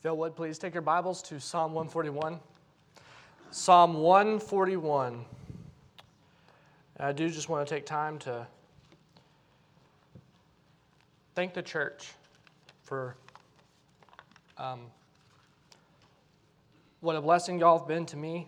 If you would, please take your Bibles to Psalm 141. Psalm 141. And I do just want to take time to thank the church for what a blessing y'all have been to me.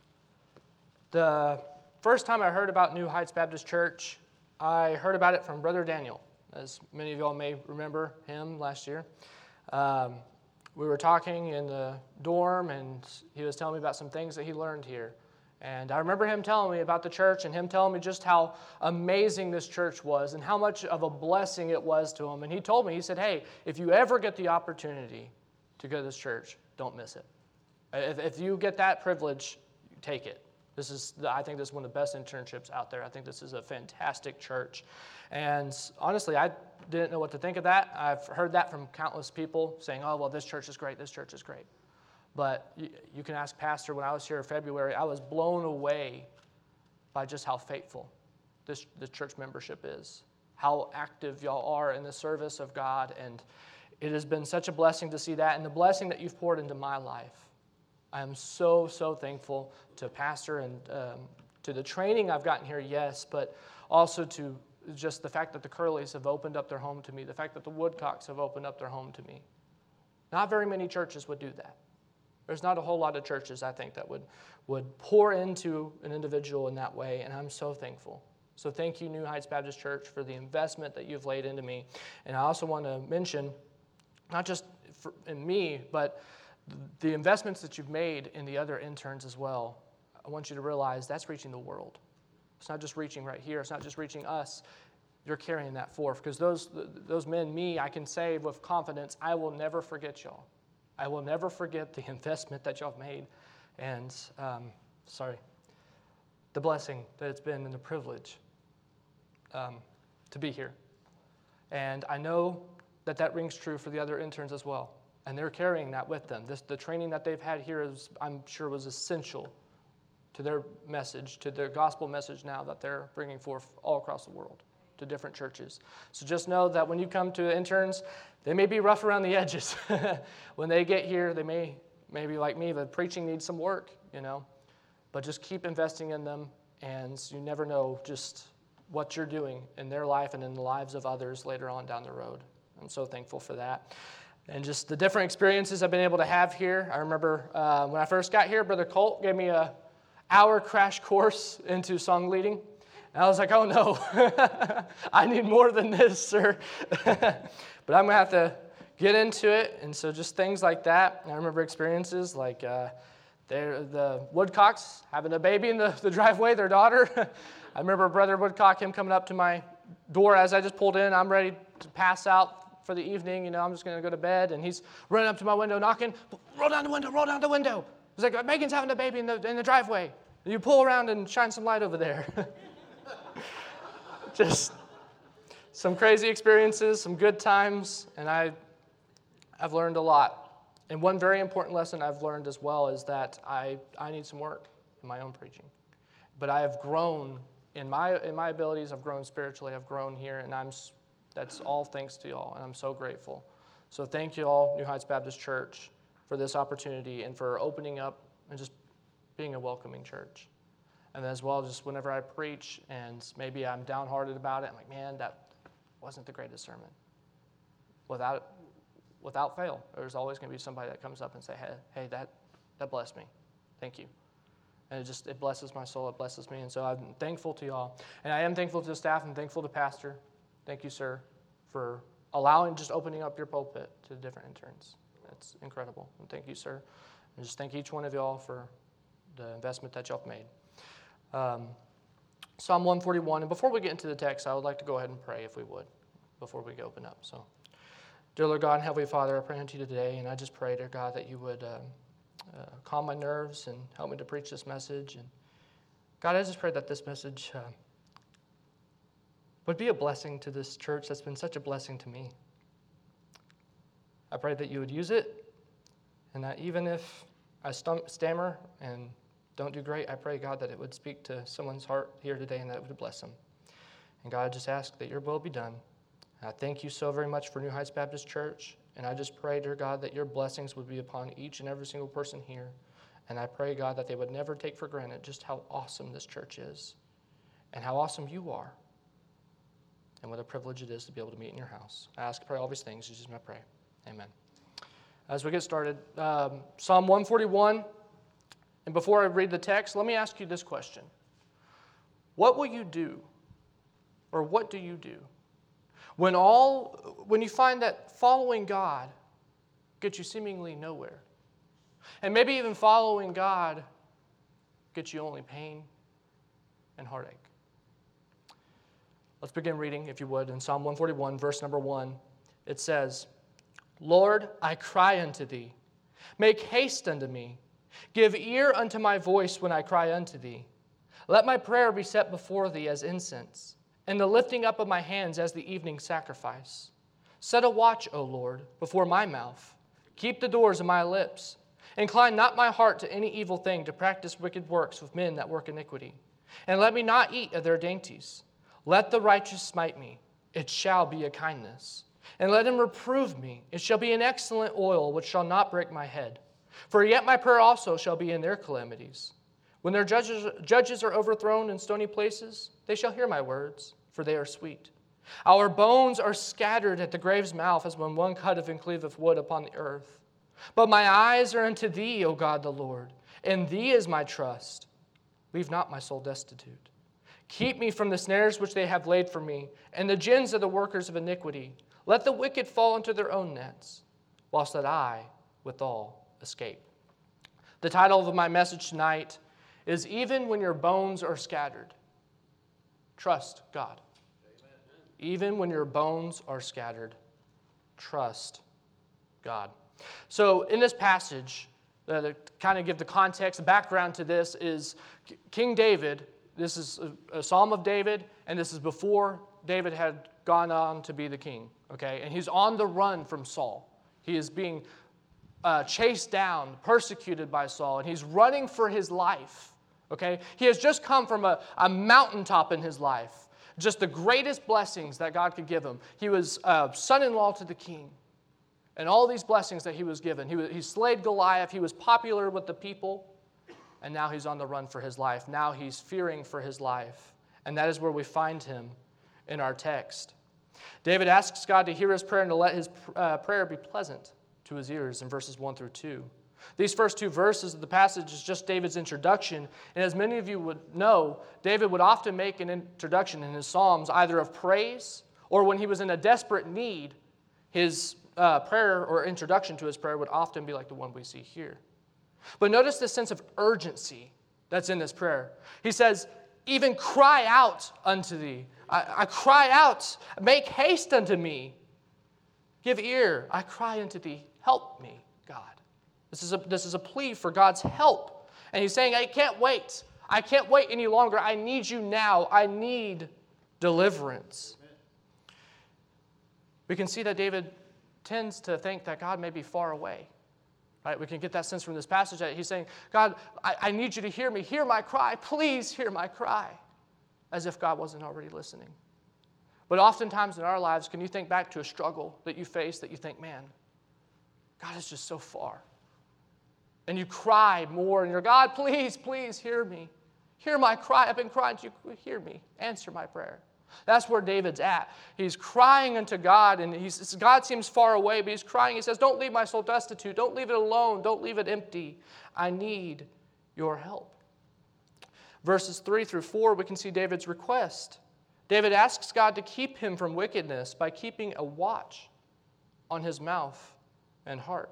The first time I heard about New Heights Baptist Church, I heard about it from Brother Daniel, as many of y'all may remember him last year. We were talking in the dorm, and he was telling me about some things that he learned here. And I remember him telling me about the church and him telling me just how amazing this church was and how much of a blessing it was to him. And he told me, he said, hey, if you ever get the opportunity to go to this church, don't miss it. If you get that privilege, take it. I think this is one of the best internships out there. I think this is a fantastic church. And honestly, I didn't know what to think of that. I've heard that from countless people saying, oh, well, this church is great, this church is great. But you can ask Pastor, when I was here in February, I was blown away by just how faithful the church membership is, how active y'all are in the service of God. And it has been such a blessing to see that and the blessing that you've poured into my life. I am so, so thankful to Pastor and to the training I've gotten here, yes, but also to just the fact that the Curleys have opened up their home to me, the fact that the Woodcocks have opened up their home to me. Not very many churches would do that. There's not a whole lot of churches, I think, that would pour into an individual in that way, and I'm so thankful. So thank you, New Heights Baptist Church, for the investment that you've laid into me. And I also want to mention, not just in me, but the investments that you've made in the other interns as well. I want you to realize that's reaching the world. It's not just reaching right here. It's not just reaching us. You're carrying that forth. Because those men, me, I can say with confidence, I will never forget y'all. I will never forget the investment that y'all have made. And, the blessing that it's been and the privilege to be here. And I know that rings true for the other interns as well. And they're carrying that with them. The training that they've had here I'm sure was essential to their message, to their gospel message now that they're bringing forth all across the world to different churches. So just know that when you come to interns, they may be rough around the edges. When they get here, they may be like me, the preaching needs some work, But just keep investing in them, and you never know just what you're doing in their life and in the lives of others later on down the road. I'm so thankful for that. And just the different experiences I've been able to have here. I remember when I first got here, Brother Colt gave me an hour crash course into song leading. And I was like, oh no, I need more than this, sir. But I'm going to have to get into it. And so just things like that. And I remember experiences like the Woodcocks having a baby in the driveway, their daughter. I remember Brother Woodcock, him coming up to my door as I just pulled in. I'm ready to pass out for the evening, I'm just going to go to bed, and he's running up to my window, knocking, roll down the window. He's like, Megan's having a baby in the driveway. You pull around and shine some light over there. Just some crazy experiences, some good times, and I've learned a lot. And one very important lesson I've learned as well is that I need some work in my own preaching. But I have grown in my abilities. I've grown spiritually. I've grown here, and that's all thanks to y'all, and I'm so grateful. So thank you all, New Heights Baptist Church, for this opportunity and for opening up and just being a welcoming church. And as well, just whenever I preach and maybe I'm downhearted about it, I'm like, man, that wasn't the greatest sermon. Without fail, there's always going to be somebody that comes up and say, hey, that blessed me. Thank you. And it blesses my soul, it blesses me. And so I'm thankful to y'all. And I am thankful to the staff and thankful to Pastor. Thank you, sir, for just opening up your pulpit to the different interns. That's incredible. And thank you, sir. And just thank each one of y'all for the investment that y'all have made. Psalm 141. And before we get into the text, I would like to go ahead and pray, if we would, before we open up. So, dear Lord God and Heavenly Father, I pray unto you today, and I just pray, dear God, that you would calm my nerves and help me to preach this message. And God, I just pray that this message would be a blessing to this church that's been such a blessing to me. I pray that you would use it, and that even if I stammer and don't do great, I pray, God, that it would speak to someone's heart here today and that it would bless them. And God, I just ask that your will be done. And I thank you so very much for New Heights Baptist Church. And I just pray, dear God, that your blessings would be upon each and every single person here. And I pray, God, that they would never take for granted just how awesome this church is and how awesome you are and what a privilege it is to be able to meet in your house. I ask and pray all these things. In Jesus' name I pray. Amen. As we get started, Psalm 141. And before I read the text, let me ask you this question. What will you do, or what do you do, when you find that following God gets you seemingly nowhere? And maybe even following God gets you only pain and heartache. Let's begin reading, if you would, in Psalm 141, verse number 1. It says, Lord, I cry unto thee. Make haste unto me. Give ear unto my voice when I cry unto thee. Let my prayer be set before thee as incense, and the lifting up of my hands as the evening sacrifice. Set a watch, O Lord, before my mouth. Keep the doors of my lips. Incline not my heart to any evil thing, to practice wicked works with men that work iniquity. And let me not eat of their dainties. Let the righteous smite me. It shall be a kindness. And let him reprove me. It shall be an excellent oil, which shall not break my head. For yet my prayer also shall be in their calamities. When their judges are overthrown in stony places, they shall hear my words, for they are sweet. Our bones are scattered at the grave's mouth, as when one cutteth cleaveth wood upon the earth. But my eyes are unto thee, O God the Lord, and thee is my trust. Leave not my soul destitute. Keep me from the snares which they have laid for me, and the gins of the workers of iniquity. Let the wicked fall into their own nets, whilst that I withal escape. The title of my message tonight is Even When Your Bones Are Scattered, Trust God. Amen. Even when your bones are scattered, trust God. So in this passage, to kind of give the context, the background to this is King David. This is a Psalm of David, and this is before David had gone on to be the king. Okay, and he's on the run from Saul. He is being chased down, persecuted by Saul, and he's running for his life. Okay, he has just come from a mountaintop in his life, just the greatest blessings that God could give him. He was son-in-law to the king, and all these blessings that he was given. He slayed Goliath. He was popular with the people, and now he's on the run for his life. Now he's fearing for his life, and that is where we find him in our text. David asks God to hear his prayer and to let his prayer be pleasant to his ears in verses 1 through 2. These first two verses of the passage is just David's introduction, and as many of you would know, David would often make an introduction in his Psalms either of praise or when he was in a desperate need, his prayer or introduction to his prayer would often be like the one we see here. But notice the sense of urgency that's in this prayer. He says, even cry out unto thee. I cry out, make haste unto me. Give ear, I cry unto thee, help me, God. This is a plea for God's help. And he's saying, I can't wait. I can't wait any longer. I need you now. I need deliverance. We can see that David tends to think that God may be far away. Right? We can get that sense from this passage that he's saying, God, I need you to hear me. Hear my cry. Please hear my cry. As if God wasn't already listening. But oftentimes in our lives, can you think back to a struggle that you face that you think, man, God is just so far. And you cry more and you're, God, please, please hear me. Hear my cry. I've been crying to you. Hear me. Answer my prayer. That's where David's at. He's crying unto God, and God seems far away, but he's crying. He says, don't leave my soul destitute. Don't leave it alone. Don't leave it empty. I need your help. Verses 3 through 4, we can see David's request. David asks God to keep him from wickedness by keeping a watch on his mouth and heart.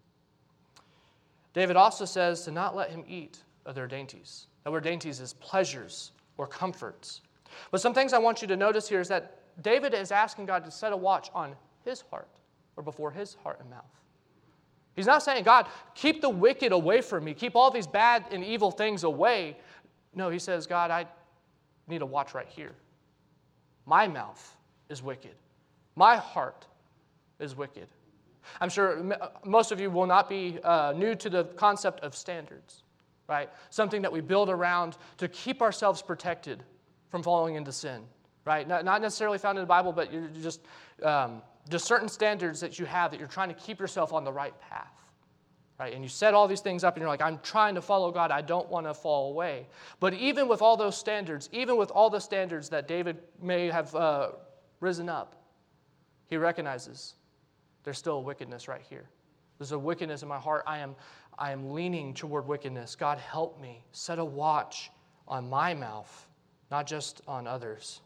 David also says to not let him eat of their dainties. That word dainties is pleasures or comforts. But some things I want you to notice here is that David is asking God to set a watch on his heart or before his heart and mouth. He's not saying, God, keep the wicked away from me. Keep all these bad and evil things away. No, he says, God, I need a watch right here. My mouth is wicked. My heart is wicked. I'm sure most of you will not be new to the concept of standards, right? Something that we build around to keep ourselves protected from falling into sin, right? Not necessarily found in the Bible, but you're just certain standards that you have that you're trying to keep yourself on the right path. Right? And you set all these things up and you're like, I'm trying to follow God. I don't want to fall away. But even with all those standards, even with all the standards that David may have risen up, he recognizes there's still a wickedness right here. There's a wickedness in my heart. I am leaning toward wickedness. God, help me. Set a watch on my mouth, not just on others.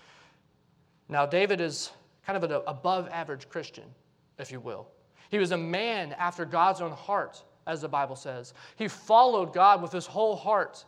Now, David is kind of an above-average Christian, if you will. He was a man after God's own heart, as the Bible says. He followed God with his whole heart.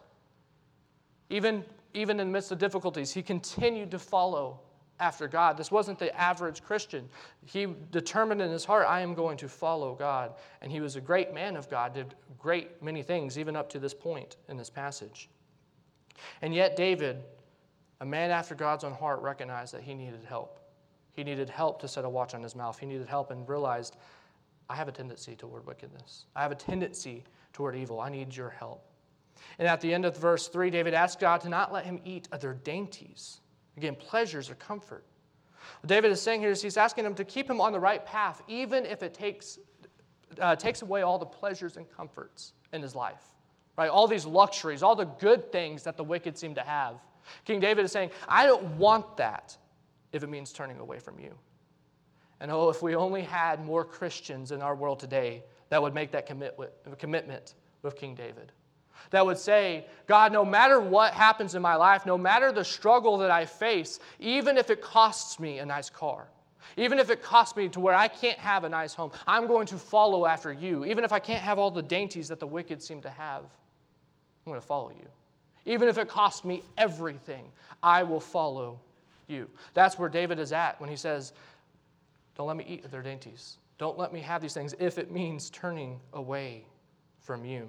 Even in the midst of difficulties, he continued to follow after God. This wasn't the average Christian. He determined in his heart, I am going to follow God. And he was a great man of God, did great many things, even up to this point in this passage. And yet David, a man after God's own heart, recognized that he needed help. He needed help to set a watch on his mouth. He needed help and realized, I have a tendency toward wickedness. I have a tendency toward evil. I need your help. And at the end of verse 3, David asked God to not let him eat of their dainties. Again, pleasures or comfort. What David is saying here is he's asking him to keep him on the right path, even if it takes away all the pleasures and comforts in his life. Right? All these luxuries, all the good things that the wicked seem to have. King David is saying, I don't want that if it means turning away from you. And oh, if we only had more Christians in our world today that would make that commitment with King David. That would say, God, no matter what happens in my life, no matter the struggle that I face, even if it costs me a nice car, even if it costs me to where I can't have a nice home, I'm going to follow after you. Even if I can't have all the dainties that the wicked seem to have, I'm going to follow you. Even if it costs me everything, I will follow you. That's where David is at when he says, don't let me eat of their dainties. Don't let me have these things if it means turning away from you.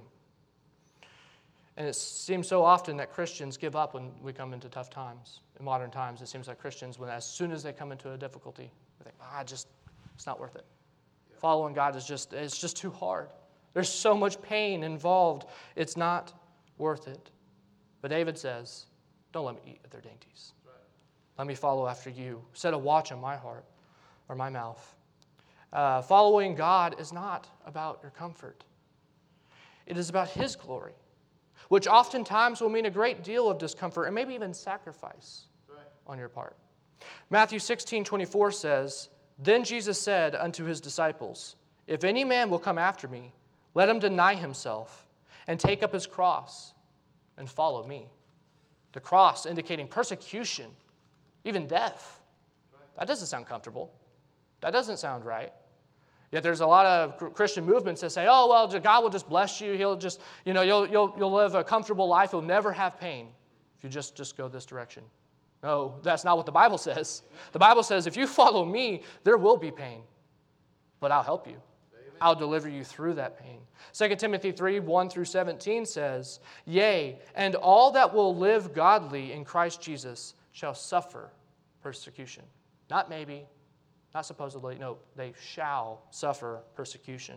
And it seems so often that Christians give up when we come into tough times. In modern times, it seems like Christians, as soon as they come into a difficulty, they think, it's not worth it. Yeah. Following God it's just too hard. There's so much pain involved. It's not worth it. But David says, don't let me eat of their dainties. Right. Let me follow after you. Set a watch on my heart or my mouth. Following God is not about your comfort. It is about His glory, which oftentimes will mean a great deal of discomfort and maybe even sacrifice on your part. Matthew 16:24 says, Then Jesus said unto His disciples, If any man will come after me, let him deny himself and take up his cross and follow me. The cross indicating persecution, even death. That doesn't sound comfortable. That doesn't sound right. Yet there's a lot of Christian movements that say, oh, well, God will just bless you. He'll just, you'll live a comfortable life. You'll never have pain if you just go this direction. No, that's not what the Bible says. The Bible says, if you follow me, there will be pain, but I'll help you. Amen. I'll deliver you through that pain. 2 Timothy 3:1-17 says, Yea, and all that will live godly in Christ Jesus shall suffer persecution. Not maybe, not supposedly, no, they shall suffer persecution.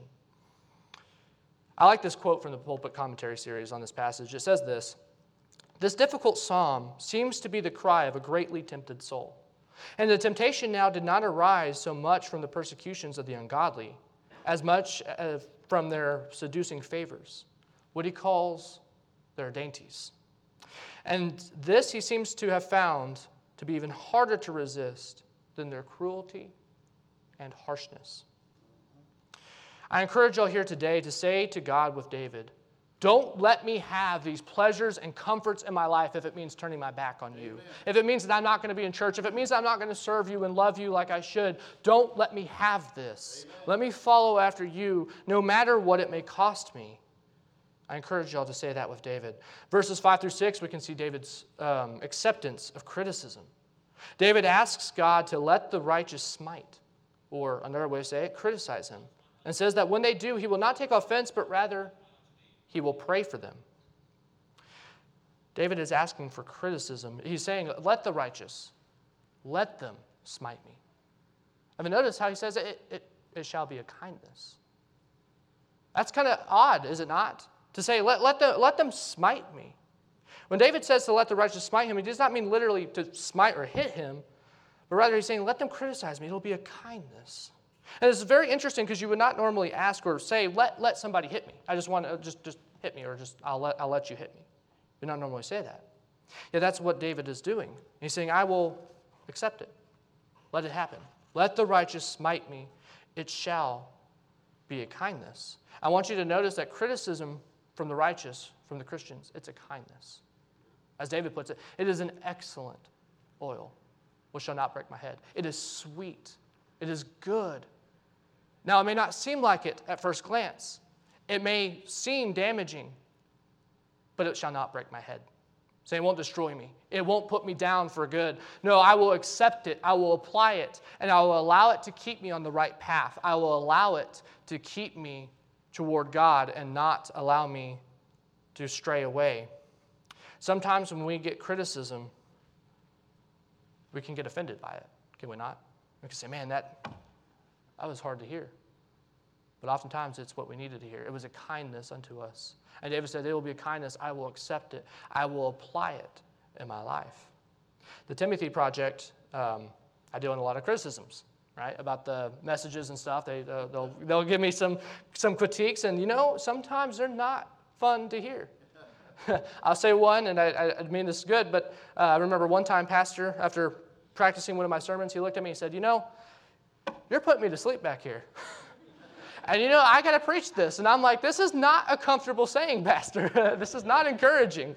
I like this quote from the Pulpit Commentary series on this passage. It says this difficult psalm seems to be the cry of a greatly tempted soul. And the temptation now did not arise so much from the persecutions of the ungodly as much from their seducing favors, what he calls their dainties. And this he seems to have found to be even harder to resist than their cruelty and harshness. I encourage y'all here today to say to God with David, don't let me have these pleasures and comforts in my life if it means turning my back on you. Amen. If it means that I'm not going to be in church, if it means that I'm not going to serve you and love you like I should, don't let me have this. Amen. Let me follow after you no matter what it may cost me. I encourage y'all to say that with David. Verses 5-6, we can see David's acceptance of criticism. David asks God to let the righteous smite, or another way to say it, criticize him, and says that when they do, he will not take offense, but rather he will pray for them. David is asking for criticism. He's saying, let the righteous, let them smite me. I mean, notice how he says it shall be a kindness. That's kind of odd, is it not? To say, let them smite me. When David says to let the righteous smite him, he does not mean literally to smite or hit him, but rather he's saying, let them criticize me. It'll be a kindness. And it's very interesting because you would not normally ask or say, let somebody hit me. I just want to just hit me, or just I'll let you hit me. You not normally say that. Yeah, that's what David is doing. He's saying, I will accept it. Let it happen. Let the righteous smite me. It shall be a kindness. I want you to notice that criticism from the righteous, from the Christians, it's a kindness. As David puts it, it is an excellent oil, which shall not break my head. It is sweet. It is good. Now, it may not seem like it at first glance. It may seem damaging, but it shall not break my head. So it won't destroy me. It won't put me down for good. No, I will accept it. I will apply it, and I will allow it to keep me on the right path. I will allow it to keep me toward God and not allow me to stray away. Sometimes when we get criticism, we can get offended by it, can we not? We can say, man, that was hard to hear. But oftentimes it's what we needed to hear. It was a kindness unto us. And David said, it will be a kindness. I will accept it. I will apply it in my life. The Timothy Project, I deal in a lot of criticisms, right, about the messages and stuff. They'll give me some critiques, and sometimes they're not fun to hear. I'll say one, and I mean this is good, but I remember one time, pastor, after practicing one of my sermons, he looked at me and said, you're putting me to sleep back here. And I got to preach this. And I'm like, this is not a comfortable saying, pastor. This is not encouraging.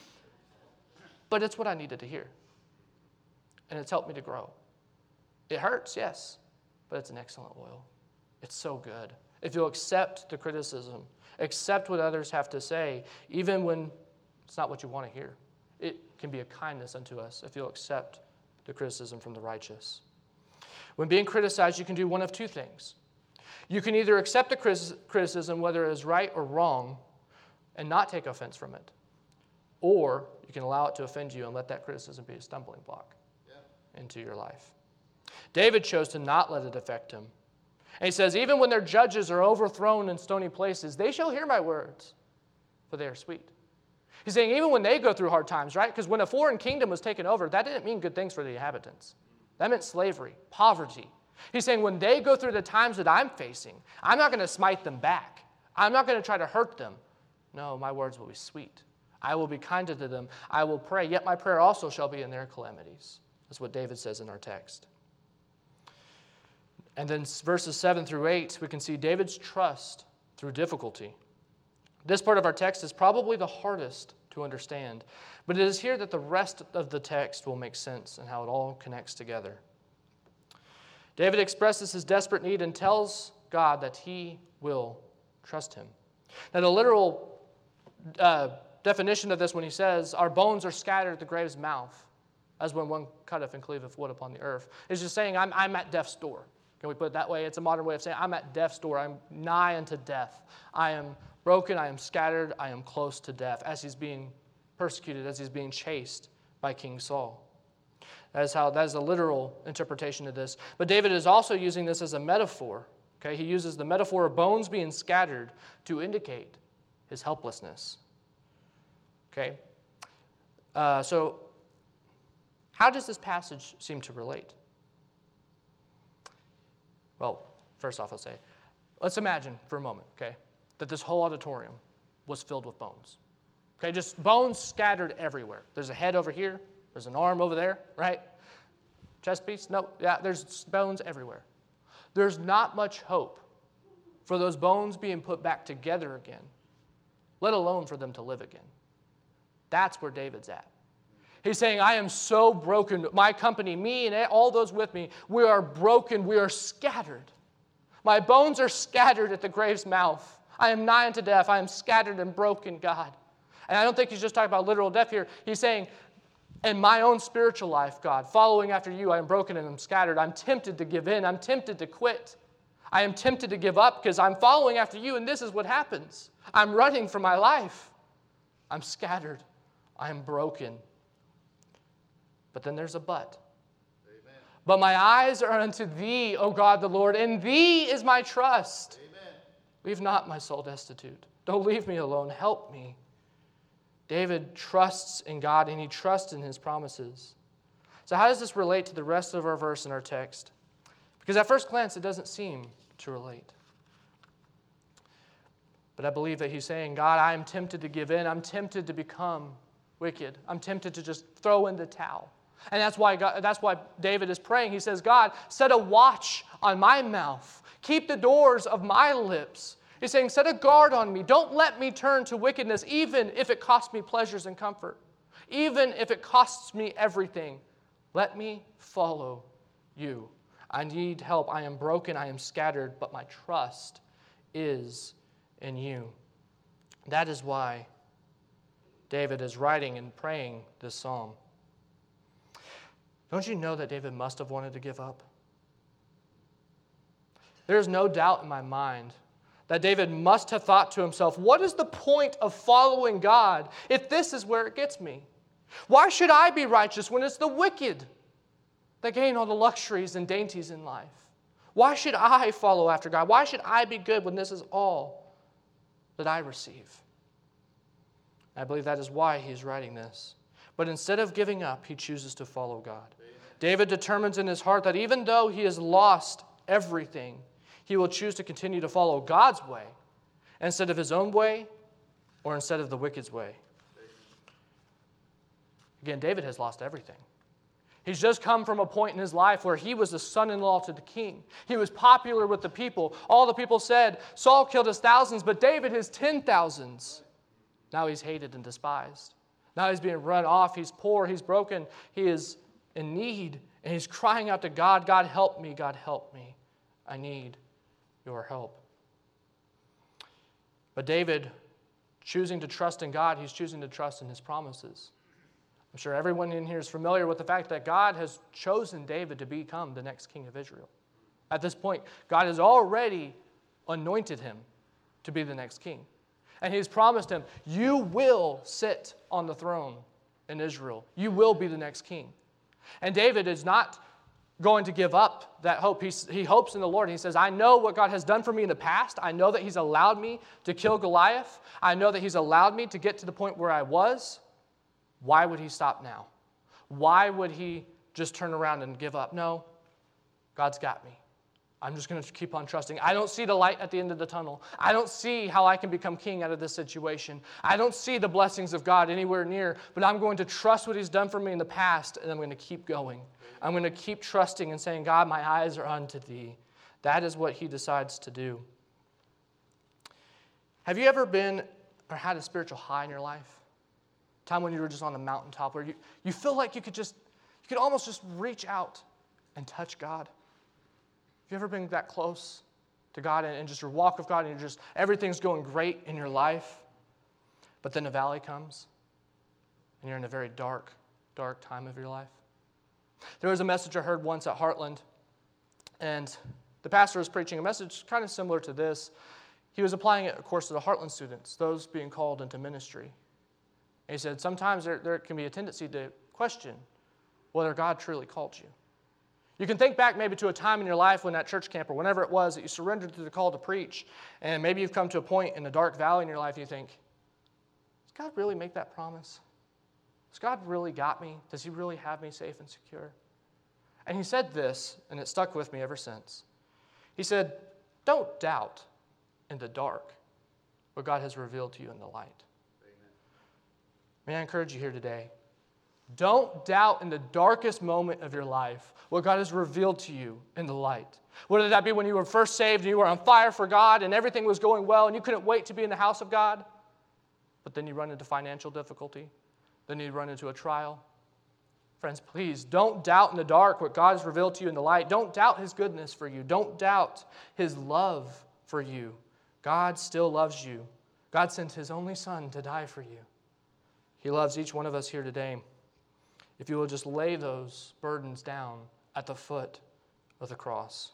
But it's what I needed to hear. And it's helped me to grow. It hurts, yes, but it's an excellent oil. It's so good. If you'll accept the criticism, accept what others have to say, even when it's not what you want to hear, it can be a kindness unto us if you'll accept the criticism from the righteous. When being criticized, you can do one of two things. You can either accept the criticism, whether it is right or wrong, and not take offense from it. Or you can allow it to offend you and let that criticism be a stumbling block into your life. David chose to not let it affect him. And he says, even when their judges are overthrown in stony places, they shall hear my words, for they are sweet. He's saying even when they go through hard times, right? Because when a foreign kingdom was taken over, that didn't mean good things for the inhabitants. That meant slavery, poverty. He's saying when they go through the times that I'm facing, I'm not going to smite them back. I'm not going to try to hurt them. No, my words will be sweet. I will be kind to them. I will pray, yet my prayer also shall be in their calamities. That's what David says in our text. And then verses 7 through 8, we can see David's trust through difficulty. This part of our text is probably the hardest to understand, but it is here that the rest of the text will make sense and how it all connects together. David expresses his desperate need and tells God that he will trust him. Now, the literal definition of this when he says, our bones are scattered at the grave's mouth, as when one cutteth and cleaveth wood upon the earth, is just saying, I'm at death's door. Can we put it that way? It's a modern way of saying, I'm at death's door. I'm nigh unto death. I am broken. I am scattered. I am close to death, as he's being persecuted, as he's being chased by King Saul. That is a literal interpretation of this. But David is also using this as a metaphor. Okay? He uses the metaphor of bones being scattered to indicate his helplessness. Okay? So how does this passage seem to relate? Well, first off, I'll say, let's imagine for a moment, okay, that this whole auditorium was filled with bones. Okay, just bones scattered everywhere. There's a head over here. There's an arm over there, right? Chest piece? No, yeah, there's bones everywhere. There's not much hope for those bones being put back together again, let alone for them to live again. That's where David's at. He's saying, I am so broken. My company, me and all those with me, we are broken. We are scattered. My bones are scattered at the grave's mouth. I am nigh unto death. I am scattered and broken, God. And I don't think he's just talking about literal death here. He's saying, in my own spiritual life, God, following after you, I am broken and I'm scattered. I'm tempted to give in. I'm tempted to quit. I am tempted to give up because I'm following after you, and this is what happens. I'm running for my life. I'm scattered. I am broken. But then there's a but. Amen. But my eyes are unto thee, O God the Lord, and thee is my trust. Amen. Leave not my soul destitute. Don't leave me alone. Help me. David trusts in God and he trusts in his promises. So how does this relate to the rest of our verse in our text? Because at first glance, it doesn't seem to relate. But I believe that he's saying, God, I am tempted to give in. I'm tempted to become wicked. I'm tempted to just throw in the towel. And that's why David is praying. He says, God, set a watch on my mouth. Keep the doors of my lips. He's saying, set a guard on me. Don't let me turn to wickedness, even if it costs me pleasures and comfort. Even if it costs me everything. Let me follow you. I need help. I am broken. I am scattered, but my trust is in you. That is why David is writing and praying this psalm. Don't you know that David must have wanted to give up? There is no doubt in my mind that David must have thought to himself, what is the point of following God if this is where it gets me? Why should I be righteous when it's the wicked that gain all the luxuries and dainties in life? Why should I follow after God? Why should I be good when this is all that I receive? I believe that is why he's writing this. But instead of giving up, he chooses to follow God. David determines in his heart that even though he has lost everything, he will choose to continue to follow God's way instead of his own way or instead of the wicked's way. Again, David has lost everything. He's just come from a point in his life where he was the son-in-law to the king. He was popular with the people. All the people said, Saul killed his thousands, but David his 10,000s. Now he's hated and despised. Now he's being run off. He's poor. He's broken. He is in need. And he's crying out to God, God, help me. God, help me. I need your help. But David, choosing to trust in God, he's choosing to trust in his promises. I'm sure everyone in here is familiar with the fact that God has chosen David to become the next king of Israel. At this point, God has already anointed him to be the next king. And he's promised him, you will sit on the throne in Israel. You will be the next king. And David is not going to give up that hope. He hopes in the Lord. He says, I know what God has done for me in the past. I know that he's allowed me to kill Goliath. I know that he's allowed me to get to the point where I was. Why would he stop now? Why would he just turn around and give up? No, God's got me. I'm just going to keep on trusting. I don't see the light at the end of the tunnel. I don't see how I can become king out of this situation. I don't see the blessings of God anywhere near, but I'm going to trust what he's done for me in the past, and I'm going to keep going. I'm going to keep trusting and saying, God, my eyes are unto thee. That is what he decides to do. Have you ever been or had a spiritual high in your life? A time when you were just on the mountaintop where you feel like you could almost just reach out and touch God. Have you ever been that close to God and just your walk with God and everything's going great in your life, but then a valley comes and you're in a very dark, dark time of your life? There was a message I heard once at Heartland, and the pastor was preaching a message kind of similar to this. He was applying it, of course, to the Heartland students, those being called into ministry. And he said, sometimes there can be a tendency to question whether God truly called you. You can think back maybe to a time in your life when at church camp or whenever it was that you surrendered to the call to preach, and maybe you've come to a point in a dark valley in your life and you think, does God really make that promise? Has God really got me? Does he really have me safe and secure? And he said this, and it stuck with me ever since. He said, don't doubt in the dark what God has revealed to you in the light. Amen. May I encourage you here today? Don't doubt in the darkest moment of your life what God has revealed to you in the light. Whether that be when you were first saved and you were on fire for God and everything was going well and you couldn't wait to be in the house of God, but then you run into financial difficulty, then you run into a trial. Friends, please don't doubt in the dark what God has revealed to you in the light. Don't doubt his goodness for you. Don't doubt his love for you. God still loves you. God sent his only son to die for you. He loves each one of us here today. If you will just lay those burdens down at the foot of the cross.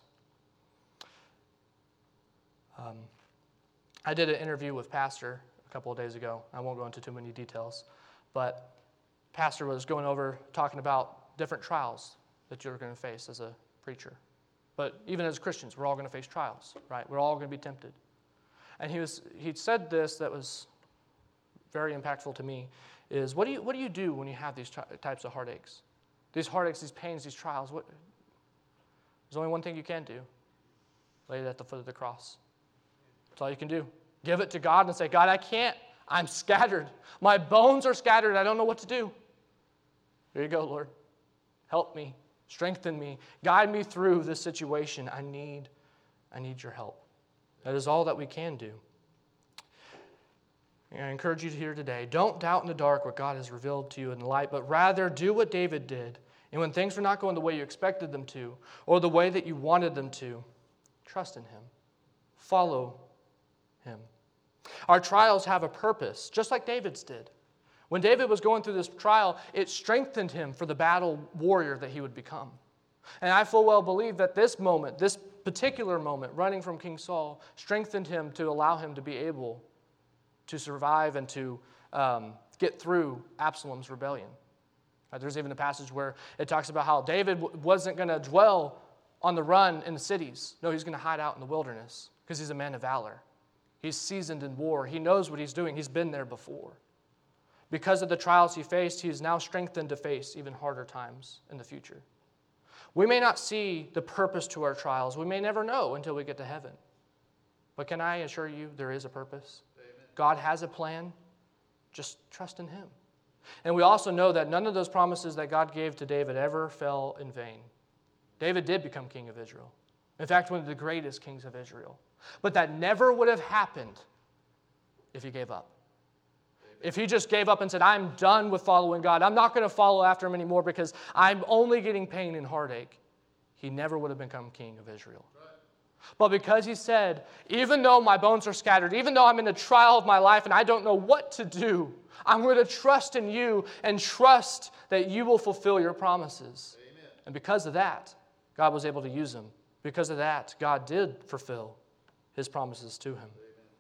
I did an interview with Pastor a couple of days ago. I won't go into too many details, but Pastor was going over talking about different trials that you're going to face as a preacher. But even as Christians, we're all going to face trials, right? We're all going to be tempted. And he said this that was very impactful to me is what do you do when you have these types of heartaches? These heartaches, these pains, these trials. There's only one thing you can do. Lay it at the foot of the cross. That's all you can do. Give it to God and say, God, I can't. I'm scattered. My bones are scattered. I don't know what to do. Here you go, Lord. Help me. Strengthen me. Guide me through this situation. I need your help. That is all that we can do. And I encourage you to hear today, don't doubt in the dark what God has revealed to you in the light, but rather do what David did. And when things were not going the way you expected them to, or the way that you wanted them to, trust in Him. Follow Him. Our trials have a purpose, just like David's did. When David was going through this trial, it strengthened him for the battle warrior that he would become. And I full well believe that this moment, this particular moment, running from King Saul, strengthened him to allow him to be able to survive and to get through Absalom's rebellion. There's even a passage where it talks about how David wasn't going to dwell on the run in the cities. No, he's going to hide out in the wilderness because he's a man of valor. He's seasoned in war. He knows what he's doing. He's been there before. Because of the trials he faced, he is now strengthened to face even harder times in the future. We may not see the purpose to our trials. We may never know until we get to heaven. But can I assure you there is a purpose? Amen. God has a plan. Just trust in Him. And we also know that none of those promises that God gave to David ever fell in vain. David did become king of Israel. In fact, one of the greatest kings of Israel. But that never would have happened if he gave up. If he just gave up and said, I'm done with following God, I'm not going to follow after Him anymore because I'm only getting pain and heartache, he never would have become king of Israel. Right. But because he said, even though my bones are scattered, even though I'm in the trial of my life and I don't know what to do, I'm going to trust in you and trust that you will fulfill your promises. Amen. And because of that, God was able to use him. Because of that, God did fulfill His promises to him.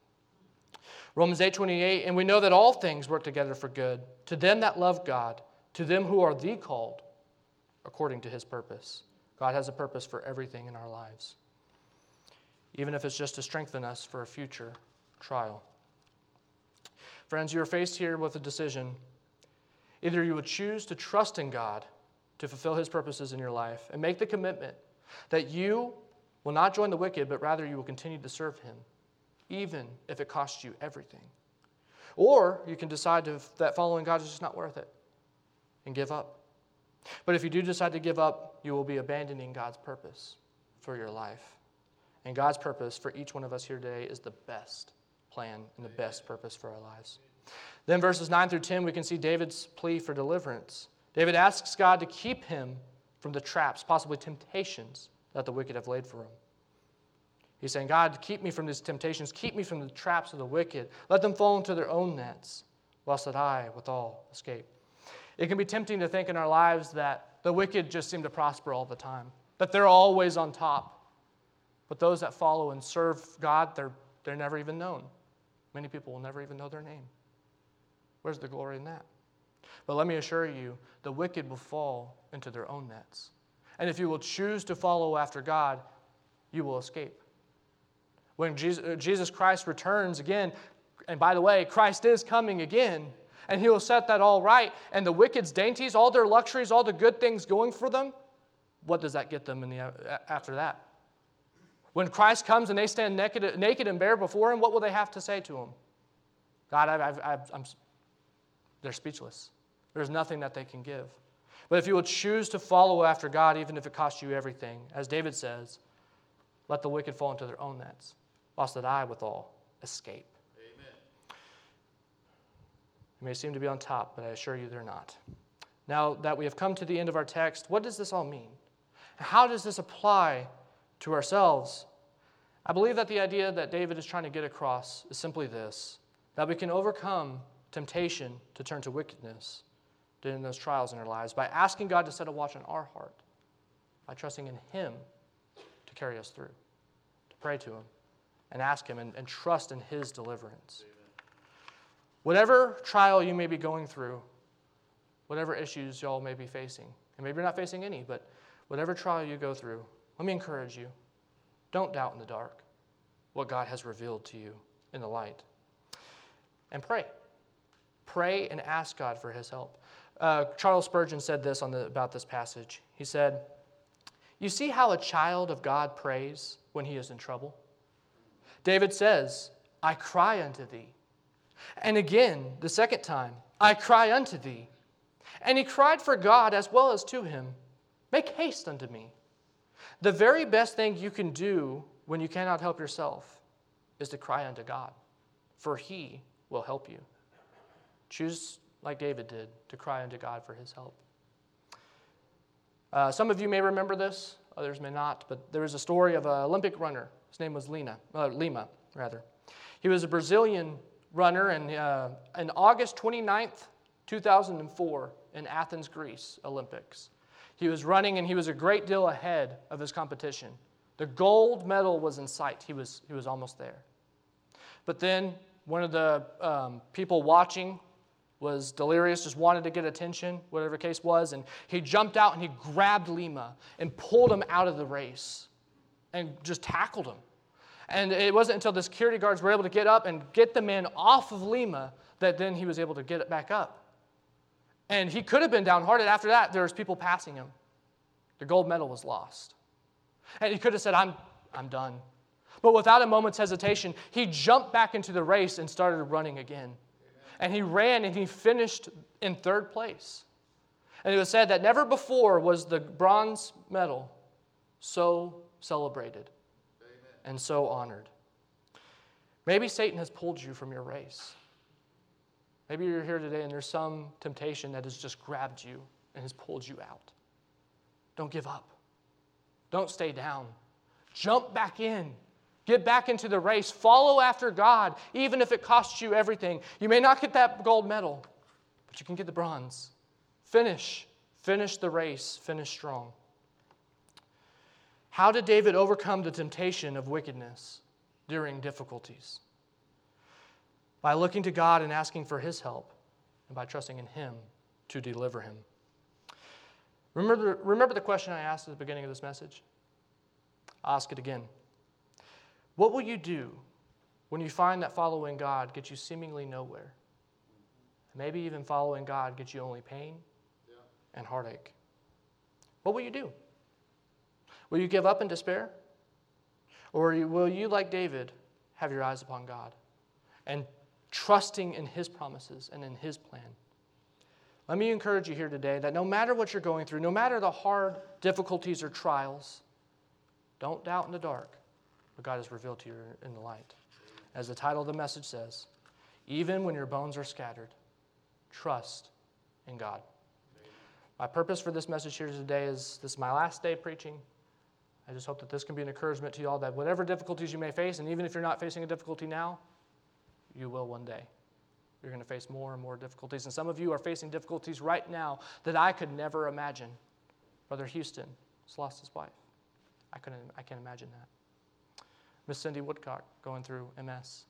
Romans 8:28, and we know that all things work together for good, to them that love God, to them who are the called, according to His purpose. God has a purpose for everything in our lives, even if it's just to strengthen us for a future trial. Friends, you are faced here with a decision. Either you would choose to trust in God to fulfill His purposes in your life and make the commitment that you will not join the wicked, but rather you will continue to serve Him, even if it costs you everything. Or you can decide that following God is just not worth it and give up. But if you do decide to give up, you will be abandoning God's purpose for your life. And God's purpose for each one of us here today is the best plan and the best purpose for our lives. Then verses 9 through 10, we can see David's plea for deliverance. David asks God to keep him from the traps, possibly temptations, that the wicked have laid for him. He's saying, God, keep me from these temptations. Keep me from the traps of the wicked. Let them fall into their own nets, whilst that I withal escape. It can be tempting to think in our lives that the wicked just seem to prosper all the time, that they're always on top. But those that follow and serve God, they're never even known. Many people will never even know their name. Where's the glory in that? But let me assure you, the wicked will fall into their own nets. And if you will choose to follow after God, you will escape. When Jesus Christ returns again, and by the way, Christ is coming again, and He will set that all right, and the wicked's dainties, all their luxuries, all the good things going for them, what does that get them after that? When Christ comes and they stand naked and bare before Him, what will they have to say to Him? God, they're speechless. There's nothing that they can give. But if you will choose to follow after God, even if it costs you everything, as David says, let the wicked fall into their own nets, whilst that I withal escape. Amen. You may seem to be on top, but I assure you they're not. Now that we have come to the end of our text, what does this all mean? How does this apply to ourselves? I believe that the idea that David is trying to get across is simply this, that we can overcome temptation to turn to wickedness during those trials in our lives by asking God to set a watch on our heart, by trusting in Him to carry us through, to pray to Him and ask Him and trust in His deliverance. Amen. Whatever trial you may be going through, whatever issues y'all may be facing, and maybe you're not facing any, but whatever trial you go through, let me encourage you, don't doubt in the dark what God has revealed to you in the light. And pray. Pray and ask God for his help. Charles Spurgeon said this about this passage. He said, "You see how a child of God prays when he is in trouble? David says, 'I cry unto thee.' And again, the second time, 'I cry unto thee.' And he cried for God as well as to him, 'Make haste unto me.' The very best thing you can do when you cannot help yourself is to cry unto God, for he will help you." Choose, like David did, to cry unto God for his help. Some of you may remember this, others may not, but there is a story of an Olympic runner. His name was Lima. He was a Brazilian runner, and on August 29th, 2004, in Athens, Greece, Olympics. He was running, and he was a great deal ahead of his competition. The gold medal was in sight. He was almost there. But then one of the people watching was delirious, just wanted to get attention, whatever the case was, and he jumped out and he grabbed Lima and pulled him out of the race and just tackled him. And it wasn't until the security guards were able to get up and get the man off of Lima that then he was able to get it back up. And he could have been downhearted. After that, there was people passing him. The gold medal was lost. And he could have said, I'm done. But without a moment's hesitation, he jumped back into the race and started running again. And he ran and he finished in third place. And it was said that never before was the bronze medal so celebrated and so honored. Maybe Satan has pulled you from your race. Maybe you're here today and there's some temptation that has just grabbed you and has pulled you out. Don't give up. Don't stay down. Jump back in. Get back into the race. Follow after God, even if it costs you everything. You may not get that gold medal, but you can get the bronze. Finish the race. Finish strong. How did David overcome the temptation of wickedness during difficulties? By looking to God and asking for his help, and by trusting in him to deliver him. Remember the question I asked at the beginning of this message? I'll ask it again. What will you do when you find that following God gets you seemingly nowhere? Maybe even following God gets you only pain and heartache. What will you do? Will you give up in despair? Or will you, like David, have your eyes upon God and trusting in his promises and in his plan? Let me encourage you here today that no matter what you're going through, no matter the hard difficulties or trials, don't doubt in the dark what God has revealed to you in the light. As the title of the message says, even when your bones are scattered, trust in God. My purpose for this message here today is, this is my last day preaching. I just hope that this can be an encouragement to you all that whatever difficulties you may face, and even if you're not facing a difficulty now, you will one day. You're going to face more and more difficulties. And some of you are facing difficulties right now that I could never imagine. Brother Houston has lost his wife. I can't imagine that. Miss Cindy Woodcock going through MS.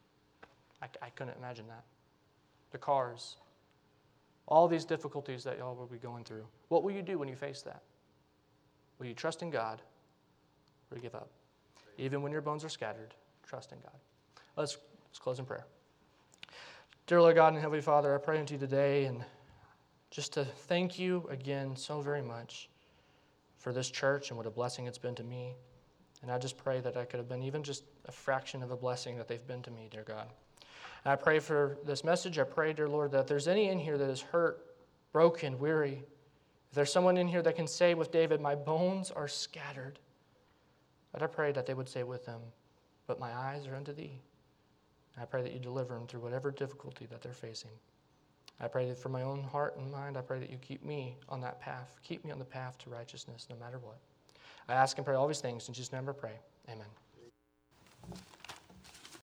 I couldn't imagine that. The cars. All these difficulties that y'all will be going through. What will you do when you face that? Will you trust in God or give up? Even when your bones are scattered, trust in God. Let's close in prayer. Dear Lord God and Heavenly Father, I pray unto you today and just to thank you again so very much for this church and what a blessing it's been to me. And I just pray that I could have been even just a fraction of a blessing that they've been to me, dear God. And I pray for this message. I pray, dear Lord, that if there's any in here that is hurt, broken, weary, if there's someone in here that can say with David, my bones are scattered, that I pray that they would say with him, but my eyes are unto thee. I pray that you deliver them through whatever difficulty that they're facing. I pray that for my own heart and mind, I pray that you keep me on that path. Keep me on the path to righteousness no matter what. I ask and pray all these things in Jesus' name I pray. Amen.